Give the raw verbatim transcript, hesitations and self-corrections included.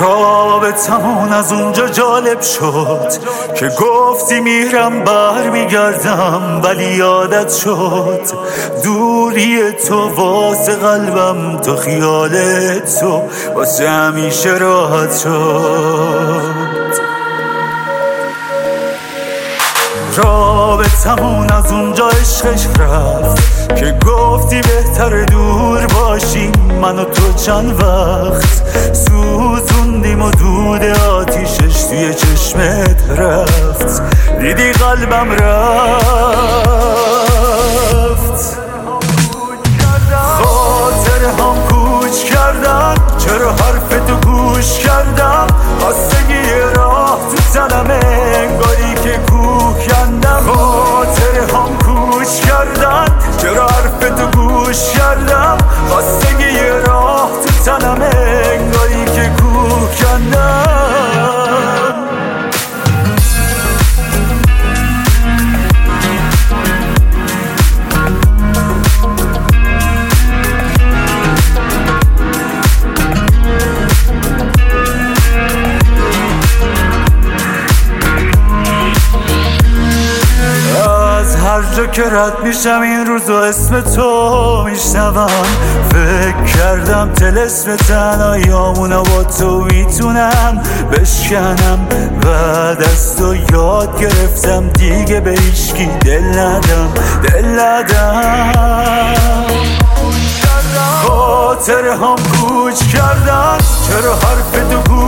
رابطمون از اونجا جالب شد که گفتی میرم بر میگردم، ولی یادت شد دوری تو واسه قلبم، تو خیال تو واسه همیشه راحت شد. رابطمون از اونجا عشقش رفت که گفتی بهتر دور باشیم، من و تو چند وقت سوزوندیم و دود آتیشش توی چشمت رفت، دیدی قلبم رفت. خاطر هم کوچ کردن، چرا حرفتو گوش کردم، خواستگی راه تو تنمه انگاری که کوه کندم. خاطر هم کوچ کردن، چرا حرفتو گوش کردم، خواستگی راه تو تنمه انگاری که کوه کندم. هر جا که رد میشم این روزو اسم تو میشنوم، فکر کردم طلسم تنهاییامونو با تو میتونم بشکنم. بعد از تو یاد گرفتم دیگه به هیچکی دل ندم، دل ندم. خاطر هم کوچ کردن، چرا حرفتو